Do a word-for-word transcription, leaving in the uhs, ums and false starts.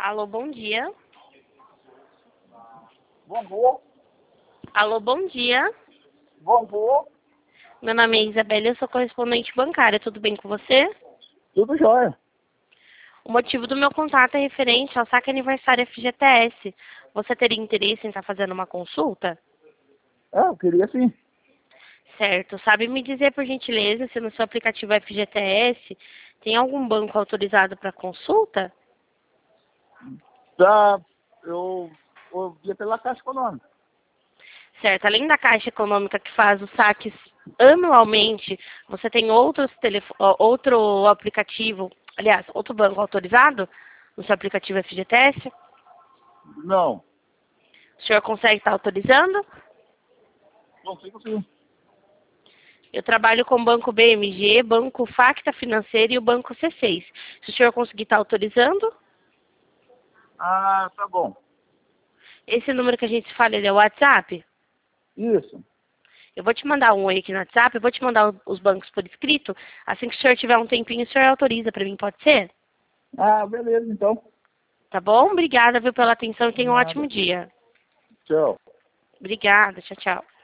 Alô, bom dia. Bom dia. Alô, bom dia. Bom dia. Meu nome é Isabela, eu sou correspondente bancária. Tudo bem com você? Tudo jóia. O motivo do meu contato é referente ao saque aniversário F G T S. Você teria interesse em estar fazendo uma consulta? Ah, eu queria sim. Certo. Sabe me dizer, por gentileza, se no seu aplicativo F G T S tem algum banco autorizado para consulta? Tá, eu, eu via pela Caixa Econômica. Certo. Além da Caixa Econômica que faz os saques anualmente, você tem outros telefo- ó, outro aplicativo, aliás, outro banco autorizado no seu aplicativo F G T S? Não. O senhor consegue estar autorizando? Consigo sim. Eu trabalho com o Banco B M G, Banco Facta Financeira e o Banco C seis. Se o senhor conseguir estar autorizando, Ah, tá bom. esse número que a gente se fala, ele é o WhatsApp? Isso. Eu vou te mandar um oi aqui no WhatsApp, eu vou te mandar o- os bancos por escrito. Assim que o senhor tiver um tempinho, o senhor autoriza para mim, pode ser? Ah, beleza, então. Tá bom? Obrigada, viu, pela atenção e tenha um Nada. ótimo dia. Tchau. Obrigada, tchau, tchau.